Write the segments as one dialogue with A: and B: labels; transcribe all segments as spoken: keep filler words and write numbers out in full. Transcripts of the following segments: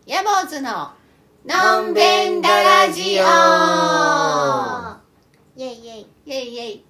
A: ヤボーズののんべんだラジオ。
B: イェイイェイ
A: イェイイェイ。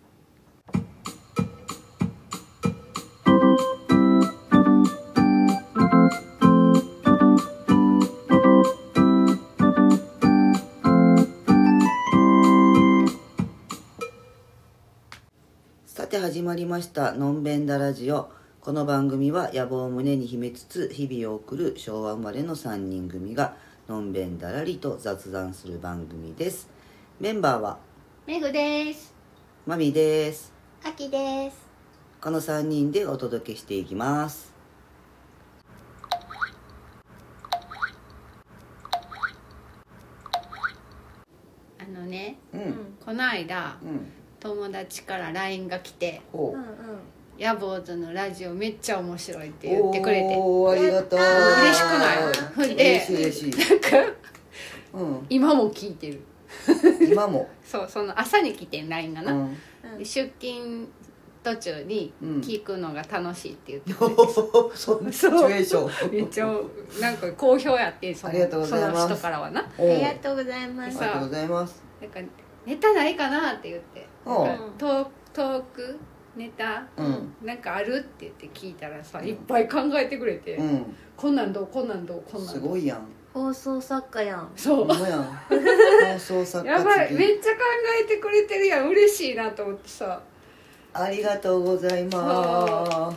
C: さて始まりましたのんべんだラジオ。この番組は野望を胸に秘めつつ日々を送る昭和生まれのさんにん組がのんべんだらりと雑談する番組です。メンバーは
A: メグです。
C: マミです。
B: アキです。
C: このさんにんでお届けしていきます。
A: あのね、
C: うん、
B: うん
A: この間、
C: うん、
A: 友達から ライン が来て、
C: お
B: うんうん
A: ヤボーズのラジオめっちゃ面白いって言ってくれて、
C: おー、ありがたい。
A: 嬉しくないほんで
C: 嬉しい嬉しい。
A: なんか
C: うん、
A: 今も聞いてる。
C: 今も、
A: そうその朝に来てん ライン がな、
C: うん、
A: で出勤途中に聞くのが楽しいって言ってくれて、
C: そんなシチュエーション。
A: めっちゃなんか好評やって、その
C: ありがとうございます
A: その人からはな。
B: ありがとうございます。
C: ありがとうございます。
A: なんかネタないかなって言って、
C: おう
A: なんかトートークネタ、
C: うん
A: なんかあるって言って聞いたらさ、いっぱい考えてくれて、
C: うん、
A: こんなんどうこんなんどうこんなんどう
C: すごいやん。
B: 放送作家やん。
A: そう
C: ほんまやん。放送作家
A: やばい、
C: 次
A: めっちゃ考えてくれてるやん。嬉しいなと思ってさ、
C: ありがとうございます。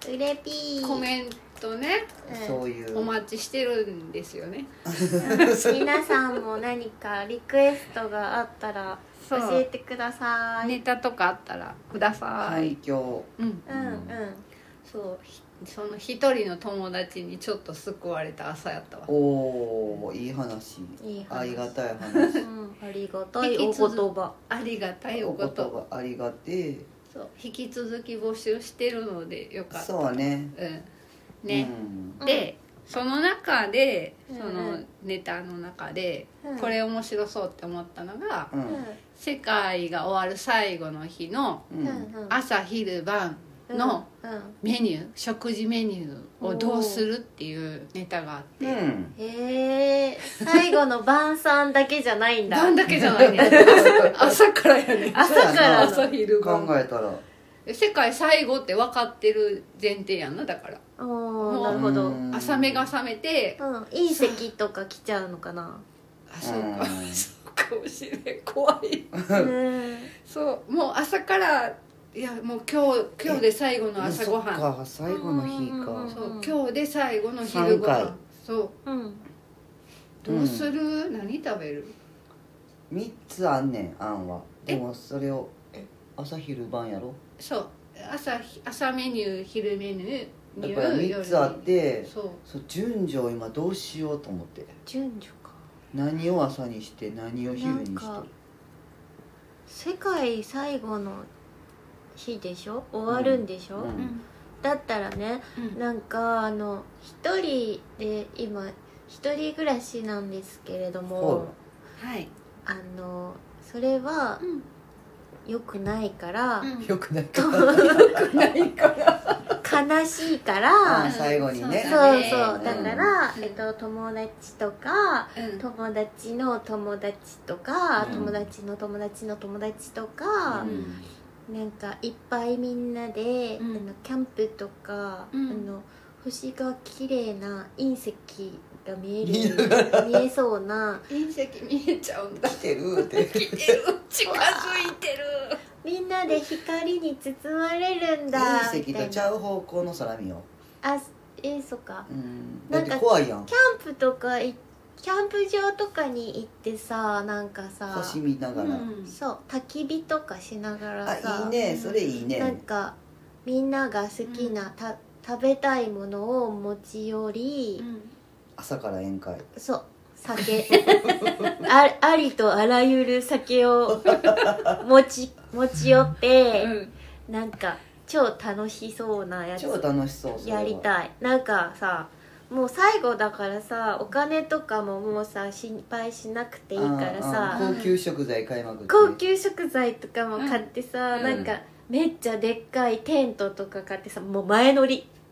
B: うれぴー。
A: コメントね、
C: そういう
A: お待ちしてるんですよね。
B: 皆さんも何かリクエストがあったら
A: そう
B: 教えてください。
A: ネタとかあったらください。
C: 反響。
A: うん、
B: うんうん
A: そうひその一人の友達にちょっと救われた朝やったわ。
C: おお、いい話。
B: いい話
C: ありがたい話。
B: うんありがたいお言葉。
A: ありがたいお
C: お言
A: こと。
C: 葉ありがてえ。
A: そう引き続き募集してるのでよかった。
C: そうね。
A: うんね、
C: うん
A: でその中で
B: うん
A: そのネタの中で
B: うん
A: これ面白そうって思ったのが、
C: うん
A: 世界が終わる最後の日の
C: う
B: うんんうん
A: 朝昼晩の
B: うんうん
A: メニュー、食事メニューをどうするっていうネタがあって、
C: うん
B: へえ最後の晩餐だけじゃないんだ。
A: 晩だけじゃないね朝からやね。
B: 朝からの
A: 朝昼
C: 考
A: 晩。
C: えたら
A: 世界最後って分かってる前提やんな。だから
B: おーなるほど。
C: うん
A: 朝目が覚めて、
B: うん隕石とか来ちゃうのかな。
A: あそうか、
C: うん
A: そうかもしれん。怖い。
B: うん
A: そうもう朝からいやもう今日今日で最後の朝ごはん。
C: そっか、最後の日
B: うん
C: か。
A: そう今日で最後の昼ごは
C: さんか
A: ん。そう
B: うん
A: どうする、何食べる？
C: 三つあんねん、あんは。
A: え
C: でもそれを朝昼晩やろ。
A: そう朝朝メニュー昼メニュー
C: だから三つあって、
A: そう
C: そう順序を今どうしようと思って。
B: 順序か。
C: 何を朝にして何を昼にして
B: なんか世界最後の日でしょ、終わるんでしょ、
C: うん
A: うん
B: だったらね、
A: うん
B: なんかあの一人で今一人暮らしなんですけれども、
A: はい
B: あのそれは
A: うん
B: 良くないから、
A: うん
C: よくないか
A: ないから
B: 悲しいか
C: あ
B: ら
C: あ最後にね
B: そう
A: だね
B: そうだから、
A: うん
B: えっと、友達とか
A: うん
B: 友達の友達とか、
C: うん
B: 友達の友達の友達とか、
A: うん
B: なんかいっぱいみんなで、
A: うん
B: あのキャンプとか、
A: うん
B: あの星が綺麗な隕石が見え
C: 見
B: る見えそうな
A: 隕石見えちゃうんだ。
C: 来てるって
A: 来てる、近づいてる。
B: みんなで光に包まれるんだ
C: 隕石
B: みたいな。
C: とちゃう方向の空見よ
B: あえそっか
C: う、うん、だっ
B: なんか
C: て怖いやん
B: キャンプとかいキャンプ場とかに行ってさ、なんかさ
C: 星見ながら、
A: うん
B: そう焚き火とかしながらさ、
C: あいいねそれいいね
B: なんかみんなが好きな、た食べたいものを持ち寄り、
C: 朝から宴会
B: そう酒あ, ありとあらゆる酒を持ち持ち寄って、
A: うん
B: なんか超楽しそうなやつ
C: 超楽しそうそれは
B: やりたい。なんかさもう最後だからさ、お金とかももうさ心配しなくていいから
C: あ
B: さ、
C: あ高級食材買いまくって
B: 高級食材とかも買ってさ、
A: うん
B: なんかめっちゃでっかいテントとか買ってさ、もう前乗り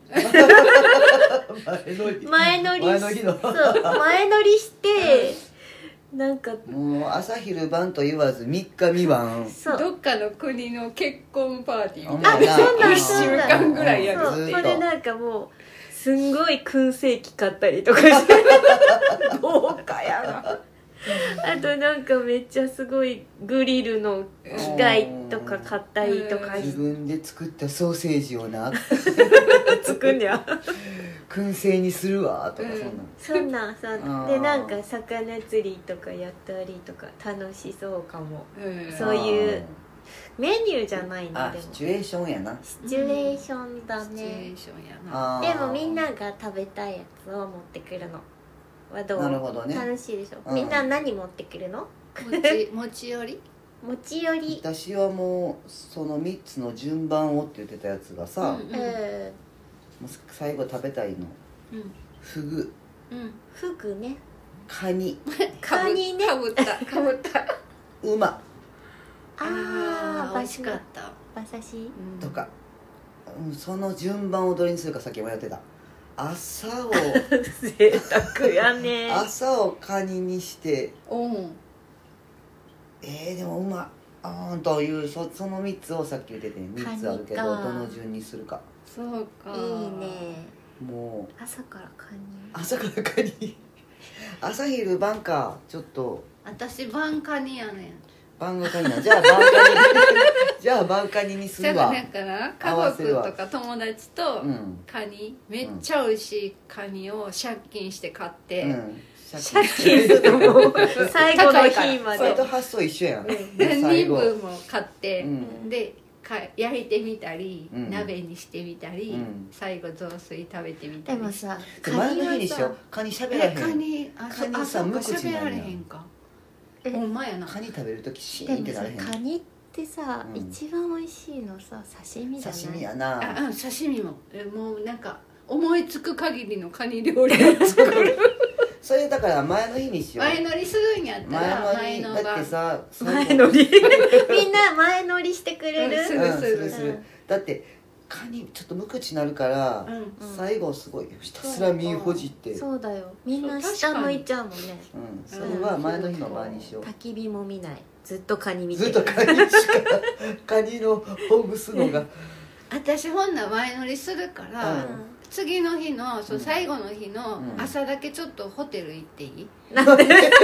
C: 前乗り
B: 前乗り
C: 前の日の
B: そう前乗りしてなんか
C: もう朝昼晩と言わずみっかみ晩
B: そう
A: どっかの国の結婚パーティーみ
B: あ
A: たいな
B: そんなん
A: 一週間ぐらいやる
B: そう
C: ずっと
B: それなんかもうすんごい燻製機買ったりとかして豪華やなあとなんかめっちゃすごいグリルの機械とか買ったりとか
C: 自分で作ったソーセージをな
B: 作んにゃ
C: 燻製にするわとかそんなん、
B: そんなんさ
C: あー
B: でなんか魚釣りとかやったりとか楽しそうかも
A: うん
B: そういうメニューじゃないの
C: あ
B: でも
C: シチュエーションやな
B: シチュエーションだ
A: シチュエ
B: ね
A: ーションやな
C: あー
B: でもみんなが食べたいやつを持ってくるのはどう
C: なるほどね
B: 楽しいでしょ、
C: うん
B: みんな何持ってくるの
A: 持ち持ち寄り
B: 持ち寄り
C: 私はもうそのみっつの順番をって言ってたやつがさ、
A: うん
B: うん
C: もう最後食べたいの
A: うん
C: フグ
A: うん
B: フグね
C: カニ
A: かぶ
B: カニね
A: かぶったかぶった
C: 馬
B: あ
A: あ
B: あ
A: ー美味しかった
B: 馬刺し
A: うん
C: とか、うん、その順番をどれにするかさっき迷ってた朝を
B: 贅沢やね
C: 朝をカニにして
A: うん
C: えー、でも馬あーんというそそのみっつをさっき言っててみっつあるけど
B: カニか
C: どの順にするか
A: そうか
B: いいね
C: もう
B: 朝からカニ
C: 朝からカニ朝昼晩かちょっと
A: 私晩カニやねん
C: 晩がカニなじゃあ晩カニじゃあ晩カニにするわ
A: じゃあなんかな
C: 合わせるわ
A: 家族とか友達と
C: うん
A: カニめっちゃ美味しいカニを借金して買って、
C: うん
B: 借金するのも最後の日まで
C: それと発想一緒やん、
A: 何人
C: 最後
A: 分も買って、
C: うん
A: でか焼いてみたり、
C: うん
A: 鍋にしてみたり、
C: うん
A: 最後雑炊食べてみたり
B: でもさ
C: で前の日にしようカニしゃべらへ
A: え
C: ん
A: カニあ
C: カニさ
A: あそうか
C: 無口になるやん
A: 喋られへんか
B: え
A: ほんまやな
C: カニ食べるときシー
B: でもさ
C: ンってなれへん
B: カニってさ、
C: うん
B: 一番美味しいのさ刺身じゃない
C: 刺身やな
A: あうん刺身もえもうなんか思いつく限りのカニ料理を作る
C: それだから前の日にしよう
A: 前乗りするんやったら前の
C: 前の日だって
A: 晩
C: さ
B: 前乗りみんな前乗りしてくれる、
A: うんする
C: うんするする
B: うん
C: だってカニちょっと無口になるから、
A: うん
B: うん
C: 最後すごいひたすら身ほじってう、
B: そうだよみんな下向いちゃうもんね
C: ん、それは前の日の晩にしよう、
B: 焚き火も見ないずっとカニ見て
C: ずっとカニしかカニのほぐすのが
A: 私ほんなら前乗りするから、
C: うん
A: 次の日のそう
C: うん
A: 最後の日の
C: うん
A: 朝だけちょっとホテル行っていい、
B: なんで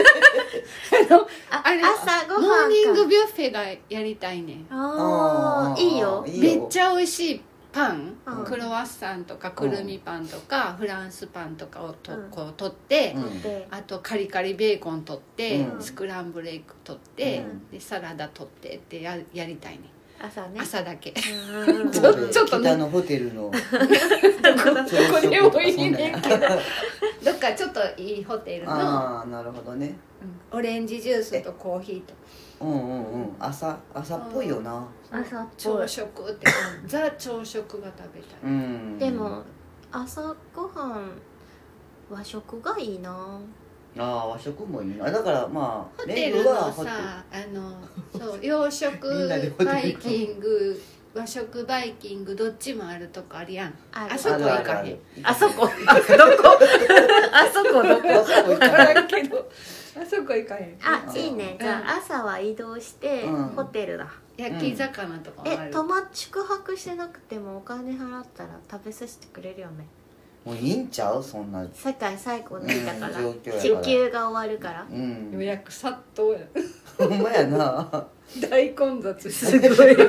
A: あれ
B: 朝ごはんか
A: モーニングビュッフェがやりたいねん
B: ああいいよ
A: めっちゃ美味しいパン、
B: うん
A: クロワッサンとかくるみパンとか、フランスパンとかをと、
B: うん
A: こう取って、
C: うん
B: で
A: あとカリカリベーコン取って、
C: うん
A: スクランブルエッグ取って、
C: うん
A: でサラダ取ってってややりたいね
B: 朝ね
A: 朝だけ
B: うん
A: ちょちょっとね
C: 北のホテルの
A: どこどこでもいいねんけどどっかちょっといいホテルの、
C: ああなるほどね
A: うんオレンジジュースとコーヒーと
C: うんうんうん朝朝っぽいよな
B: 朝っぽ
A: 朝
B: い
A: 食ってザ朝食が食べたい、
C: うん
B: でも朝ごはん和食がいいな
C: ああ和食もいいなだからまあ
A: ホテルの
C: メニューはホテル
A: さあのそう洋食
C: みんなでホテル
A: バイキング和食バイキングどっちもあるとこあるやん
B: ある
A: あそこ行かへん
C: あるある
B: あそこあどこあそこどこ
C: あそこ行
A: 分か
C: から
A: んけどあそこ行かへん
B: あいいねじゃあ朝は移動して
C: うん
B: ホテルだ
A: 焼き魚とかもある、
B: え泊ま宿泊してなくてもお金払ったら食べさせてくれるよね
C: もういいんちゃうそんな
B: 世界最高の日だから
C: うん状況やから
B: 地球が終わるから
C: うん
A: 予約殺到や
C: ほんまやな
A: 大混雑して
B: すごい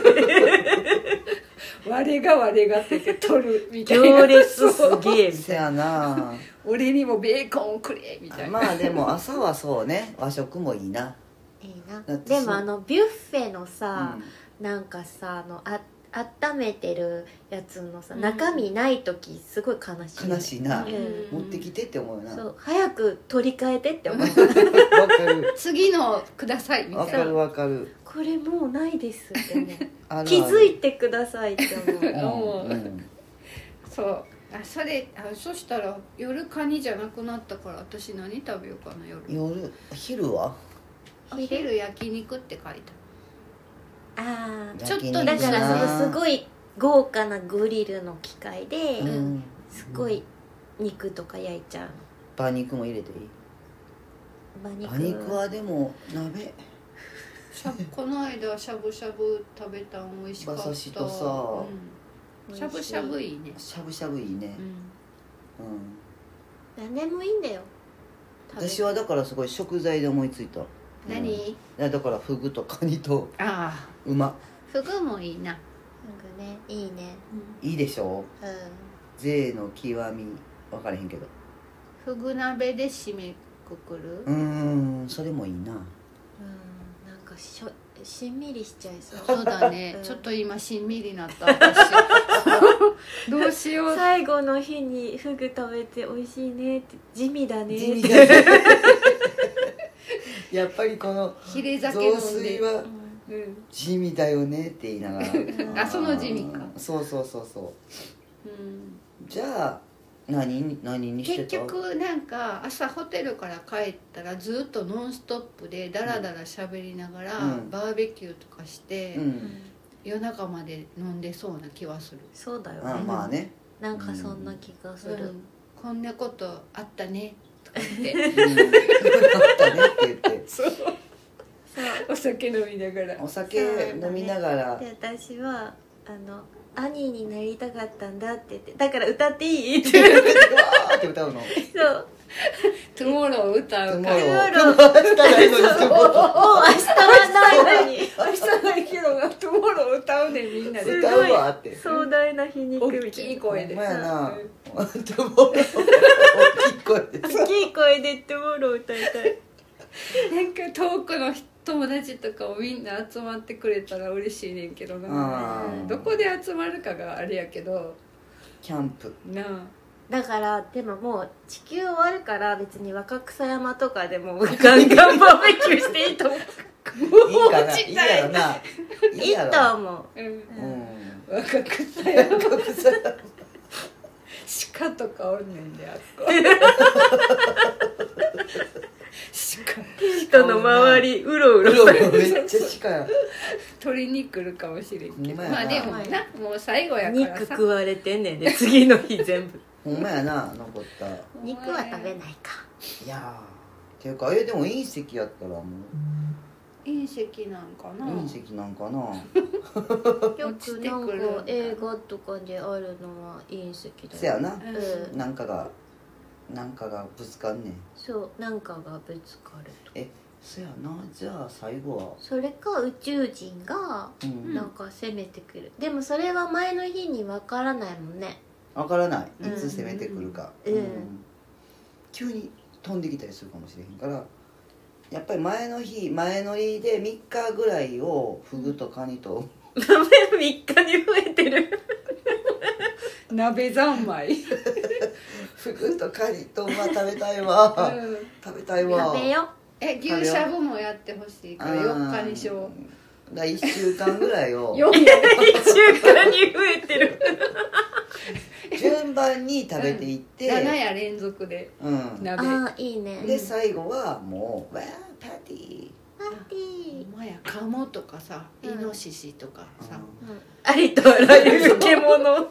A: 我が我がって言って取るみたいな
B: 行列す
A: そう
B: げえみ
C: せ
B: たいな
C: やな
A: 俺にもベーコンをくれみたいな、
C: まあでも朝はそうね和食もいいな、
B: いいな
C: だってそう
B: でもあのビュッフェの
C: う
B: さ、
C: ん、
B: なんかさあのあ温めてるやつのさ、
A: うん
B: 中身ない時すごい悲しい、
C: 悲しいな、
B: うん
C: 持ってきてって思うよな
B: そう早く取り替えてって思う
C: わかる
A: 次のくださいみたいな
C: わかるわかる
B: これもうないですってね
C: あるある
B: 気づいてくださいって思う
C: うんうん
A: そうあそれあそしたら夜カニじゃなくなったから私何食べようかな夜
C: 夜昼は
A: 昼焼肉って書いた
B: ああ
A: ちょっと
C: 焼肉
B: だからそ
C: な
B: のすごい豪華なグリルの機械で、
C: うん
B: すごい肉とか焼いちゃう。
C: 馬肉も入れていい？
B: 馬肉
C: 馬肉はでも鍋
A: しゃこの間しゃぶしゃぶ食べたん美味しかった。
C: 馬刺しとさ
A: うん、しゃぶしゃぶいいね。
C: しゃぶしゃぶいいね
A: うん
C: うん
B: 何でもいいんだよ。
C: 私はだからすごい食材で思いついた。
A: 何？
C: うんいやだからフグとカニと
A: ああ、
C: 馬
A: フグもいいな。
B: なんかね、いいね。
C: いいでしょ
B: うん。
C: 税の極み分からへんけど
A: フグ鍋で締めくくる。
C: うーんそれもいいな。
B: うん、なんかしょしんみりしちゃいそう。
A: そうだね、
B: うん
A: ちょっと今しんみりなった私どうしよう。
B: 最後の日にフグ食べて美味しいねって地味だねって。
C: 地味だねやっぱりこの
A: ヒレ酒飲
C: 雑
A: んで
C: 炊は
A: うん
C: 地味だよねって言いながら
A: あその地味か
C: うんそうそうそうそう
A: うん
C: じゃあ何に何にして
A: 結
C: た？
A: 局なんか朝ホテルから帰ったらずっとノンストップでダラダラ喋りながら
C: うん
A: バーベキューとかして、
C: うん、
B: うん
A: 夜中まで飲んでそうな気はする、
B: そうだよ
C: あ
B: ね。
C: まあね、
B: なんかそんな気がする。
A: うん、こんなことあったねとか言っ
C: うん、
A: て
C: あったねって言って
A: そう
B: そう。
A: お酒飲みながら
C: お酒飲みながら
B: で私はあの兄になりたかったんだって言って、だから歌っていいって言って。
C: わーって歌うの
B: そう。
A: 「トゥモロー」歌うから
C: トゥモロー
B: トゥモロー
C: 明日ないのにトゥモロー
B: もう明日はないのに。
A: 明日ないけどなトゥモロー歌うねんみんなで
C: 歌うわって
B: 壮大な皮肉みたいな。
A: 大きい声で
C: ほんまやな
A: うん
C: トゥモロー大きい声で
B: 大きい声でトゥモロー歌いたい。
A: なんか遠くの友達とかもみんな集まってくれたら嬉しいねんけどな
C: あ
B: ー
A: どこで集まるかがあれやけど
C: キャンプ
A: なあ
B: だからでももう地球終わるから別に若草山とかでもガンガンバーベキューしていいと思う。
C: いいかないいやろない
B: いい
C: やろ
B: と思う。
A: うん
C: うん
A: 若くさや
C: 若草
A: 鹿とかおんねんであっこ鹿
B: テントの周りうろうろ
C: うろう
B: されて
C: ろめっちゃ近い
A: 取りに来るかもしれんけど
C: ほんまやな
A: まあでもなもう最後やからさ
B: 肉食われてんねんで次の日全部。
C: ほんまやな残った
B: 肉は食べないか。
C: いやーっていうかえでも隕石やったらも
A: 隕石なんか
C: う
A: な
C: 隕石なんかな
B: よ
A: 落ち
B: くなん
A: てくる
B: か映画とかであるのは隕石だよ。
C: せやな
A: うん
C: なんかがなんかがぶつかんねん
B: そう、なんかがぶつかると。
C: えそやなじゃあ最後は
B: それか宇宙人が
C: うん
B: なんか攻めてくる、でもそれは前の日にわからないもんね。
C: 分からない
B: うん
C: いつ攻めてくるか、
B: うん
C: 急に飛んできたりするかもしれへんからやっぱり前の日前乗りでみっかぐらいをフグとカニと
B: みっかに増えてる。
A: 鍋三昧
C: フグとカニとまあ食べたいわ、
A: うん
C: 食べたいわ
B: 食べよ。
A: え牛しゃぶもやってほしいからよっかにしよう
C: だいっしゅうかんぐらいを
A: よん
B: いっしゅうかんに増えてる。
C: 順番に食べていって、
A: なな夜連続で
C: うん
A: 鍋
B: ああ、いいね。
C: で最後はもう「わーパーティー
B: パーティー。
A: お前やカモとかさイ
B: うん
A: ノシシとかさ、
B: うんありとあらゆる獣。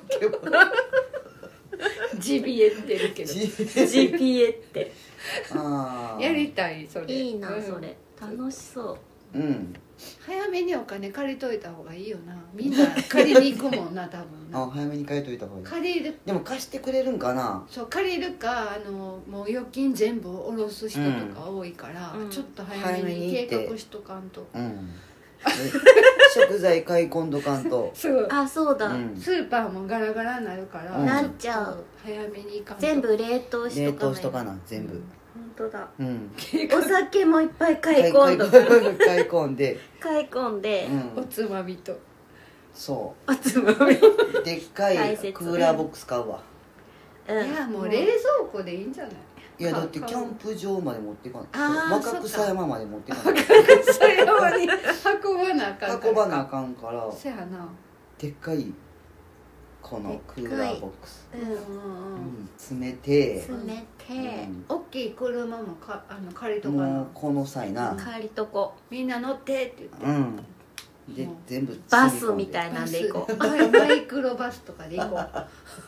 A: ジビエってるけど
C: ジ
B: ジーピーエー って
C: あー
A: やりたいそれ
B: いいな、
A: うん
B: それ楽しそう
C: うん
A: 早めにお金借りといた方がいいよなみんな借りに行くもんな多分
C: あ
A: な
C: 早めに書いといた方がいい
A: 借りる
C: でも貸してくれるんかな
A: そう借りるかあのもう預金全部下ろす人とか多いから、
B: うん
A: ちょっと早めに計画しとかんと、
C: うん食材買い込んどかんと
A: そう
B: あ、そうだ、
C: うん
A: スーパーもガラガラになるから、
C: うん
B: なっちゃう
A: ょっと早めに行かんと
B: 全部冷凍し
C: 冷
B: とかない
C: 凍しとかな全部
B: 本当だ。
C: うん
B: お酒もいっぱい買い込んど
C: 買い込ん買い込んで、
B: 買い込んで、
C: うん、
A: おつまみと
C: そ
B: おつまみ、
C: うでっかい
B: 大切
C: クーラーボックス買うわ
B: うん、
A: いやもう冷蔵庫でいいんじゃない
C: いやだってキャンプ場まで持っていかない
A: あー
C: 若草山まで持っていかない
A: それ山に運ばなあかんから
C: 運ばなあかんから
A: そやな
C: でっかいこのクーラーボックス
B: う
A: うんんうんうん
C: に詰めて
B: 詰めて、
A: 大きい車もかあの借りとか
C: もう
A: な
C: この際な
B: 借りとこ
A: みんな乗ってって言って、
C: うんで全部
B: バスみたいなんで行こう。
A: バスマイクロバスとかで行こう。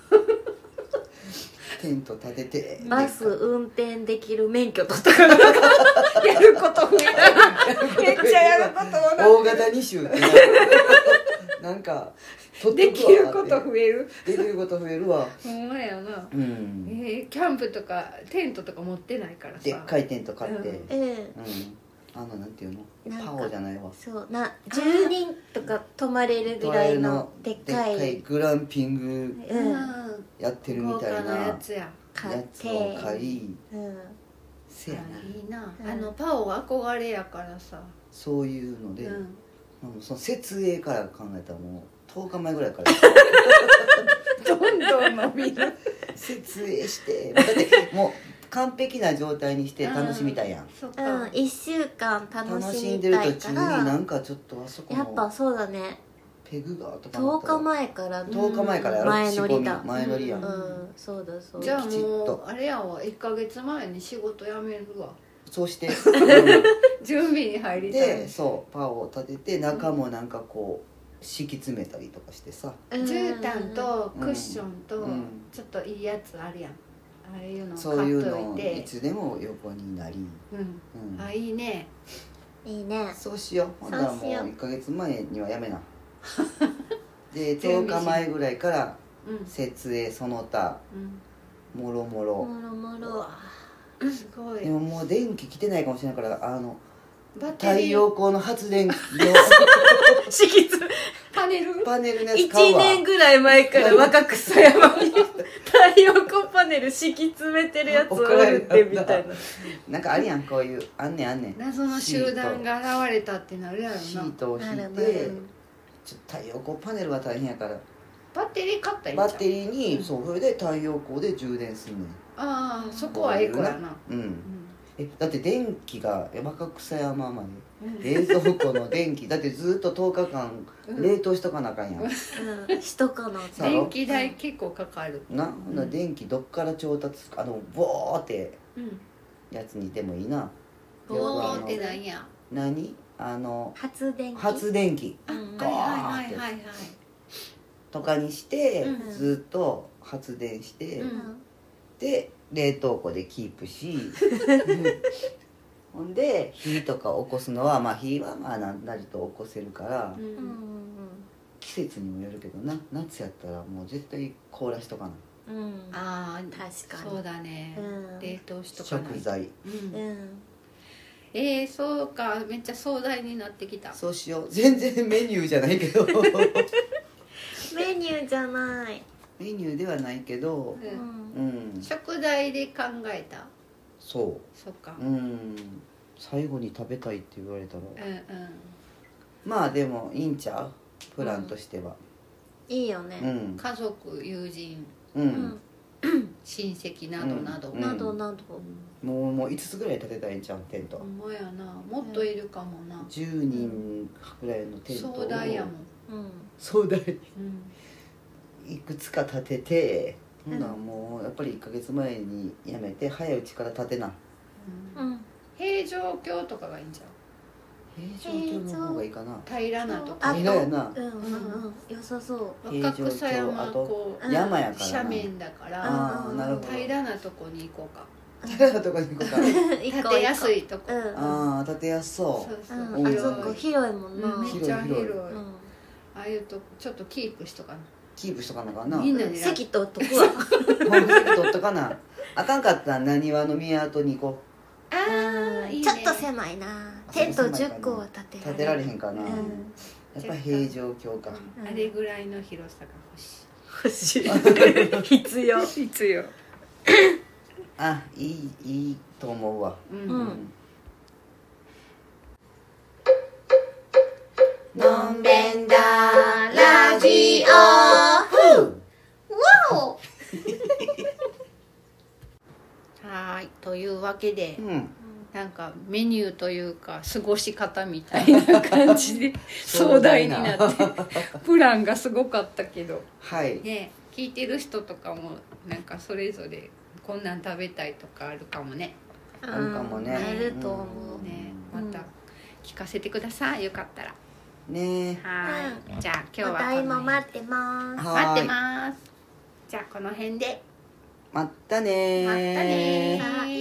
C: テント立てて
B: バス運転できる免許取ったからなんか
A: やること増えた。めっちゃやること
C: 大型二種ってなんか取っ
A: で
C: とくわ
A: きること増える。
C: できること増えるわ。
A: ほんまやな。
C: うん
A: えー、キャンプとかテントとか持ってないからさ。
C: でっかいテント買って、
A: うん
B: うん
C: うん、あのなんていうの
B: なんか
C: パオじゃないわ、
B: そうなじゅうにんとか泊まれるぐらいのでっかい
C: でっかいグランピング
B: うん
A: うん。
C: やってるみ
A: 豪華
C: たいな
A: なやつや。
B: 買っ
C: やつ
B: て
C: を買い、
B: うん
C: せやな、
A: いいな、
B: うん
A: あのパオ憧れやからさ、
C: そういうので、
A: うん、
C: もうその設営から考えたらもうとおかまえぐらいから
A: どんどん伸びる。
C: 設営してだってもう完璧な状態にして楽しみたいやん、
A: そっか、
B: うん、いっしゅうかん楽
C: 楽し
B: しみ
C: んでる
B: たい
C: 途中に
B: から
C: なんかちょっとあそこ
B: やっぱ
C: の
B: そうだね
C: ペグがとか
B: とおかまえから
C: とおかまえからやろ
B: 前乗りだ
C: 仕込み前乗りや、
B: うんんそうだそうだ
A: じゃあ
C: きちっ
A: もう
C: と
A: あれやわ、いっかげつまえに仕事辞めるわ。
C: そうして、
A: 準備に入
C: うん
A: りたい。
C: でそうパオを立てて中もなんかこう敷き詰めたりとかしてさ、
B: うん
A: 絨毯とクッションと
C: うん
A: ちょっといいやつあるやん、ああいうの
C: そう
A: 買っ
C: いうのい
A: といて、
C: つでも横になり、
A: うん、
C: うん
A: あいいね。
B: いいね
C: そうしようほんならもう
B: そうしよう
C: いっかげつまえにはやめなでとお
A: 準備し
C: かまえぐらいから
A: うん、
C: 設営その他
A: うん、
C: もろもろ、
B: もろもろ
A: すごい
C: で。ももう電気来てないかもしれないからあの
A: バッテリー
C: 太陽光の発電量
B: 敷き詰め
A: パネル
C: パネルのやつ
B: 1
C: 買うわ
B: 年ぐらい前から若草山に太陽光パネル敷き詰めてるやつおるってみたいな
C: なんかあるやんこういうあんねんあんねん
A: 謎の集団が現れたってなるやろ
C: シ
A: な。
C: ートを引い
B: なるな
C: て
B: る
C: ちょっと太陽光パネルは大変やから
A: バッテリー買ったらいいんちゃう。
C: バッテリーにそうそれで太陽光で充電すんねん
A: ああ、そこはエコやな。
C: うん
A: うん
C: えだって電気が若草山ま
A: うん
C: で冷蔵庫の電気だってずっととおかかん
A: うん
C: 冷凍しとかなあかんやん、
B: うんしとかな
C: そう
A: 電気代結構かかる。
C: なほんなら電気どっから調達するかあのボーって
A: うん。
C: やつにでもいいな
A: ボーって
C: よくあの
A: なんや。
C: 何あの
B: 発電機
C: 発電機
A: あ、
B: うん
A: はいはいはいはいはい。
C: とかにして、
A: うん
C: ずっと発電して、
A: うん
B: うん
C: で冷凍庫でキープしほんで火とか起こすのはまあ火はまあ何なりと起こせるから、
A: うん
B: うんうん
C: 季節にもよるけどな夏やったらもう絶対凍らしとかな
B: うんうん
A: ああ、
B: 確かに
A: そうだね。
B: うん
A: 冷凍しとかない。
C: 食材
A: うん。
B: うん
A: えー、そうか、めっちゃ壮大になってきた。
C: そうしよう全然メニューじゃないけど
B: メニューじゃない
C: メニューではないけど
A: う
B: うんん
C: うん
A: 食材で考えた。
C: そ
A: そっか。
C: ううん最後に食べたいって言われたら
A: うんうん。
C: まあでもいいんちゃうプランとしては
B: いいよね
C: うん
A: 家族、友人、
C: う、
B: うんん
A: 親戚などなど。
C: うん
B: などなど
C: もうもういつつぐらい建てたらいいんちゃうテント
A: ほんまやな、もっといるかもな。
C: じゅうにんぐらいのテントを
A: 壮大やもん。
B: うん
C: 壮大
A: うん。
C: いくつか建ててほ
B: うん
C: んならもうやっぱりいっかげつまえにやめて早いうちから建てな
A: うん
B: うん
A: 平城京とかがいいんじゃん。
C: 平常京の方がいいかな
A: 平らなと
B: あ
A: か。
C: 平らやな
B: うんうんうん良さそう
A: 若草山は
C: 平城京
A: こ
B: うん
C: 山や
A: う
C: からな
A: 斜面だから
C: ああなるほど
A: 平らなとこに行こうか。
C: 平らなとこに行こうか
A: 建てやすいとこ。
B: うん
C: ああ建てやすそ
A: そうそうう。
B: んあ
C: 広い
B: そこ広いもんな
A: うんめっちゃ広い。
C: 広い
B: うん
A: ああいうとこちょっとキープしとか
C: キープしとかなあかん
A: な。
C: な
A: みんなに
B: 席とっとくわ
C: ほんとに取っとかなあかんかったらなにわの宮跡に行こ
A: ああいいね。
B: ちょっと狭いなテントじゅっこは立て
C: う建てられへんかな、
B: うん
C: やっぱ平城京か、
A: うんあれぐらいの広さが欲しい。
B: 欲しい必要
A: 必要。
C: あいいいいと思うわ
A: う。
B: うんん
C: のんべんだ
B: ラジ
C: ふう
B: オ
A: はーい、というわけで、
C: うん
A: なんかメニューというか過ごし方みたいな感じで壮大になってプランがすごかったけど
C: はい
A: ね、聞いてる人とかもなんかそれぞれこんなん食べたいとかあるかもね。
C: あるかもね
B: あると思う
A: ね、
B: うん
A: また聞かせてください、よかったら。
C: ね。
A: はい、じゃあ今日は
B: お
A: この
B: 題も待ってます。
C: はい
A: 待ってます。じゃあこの辺で
C: まったねー。
A: まったねー。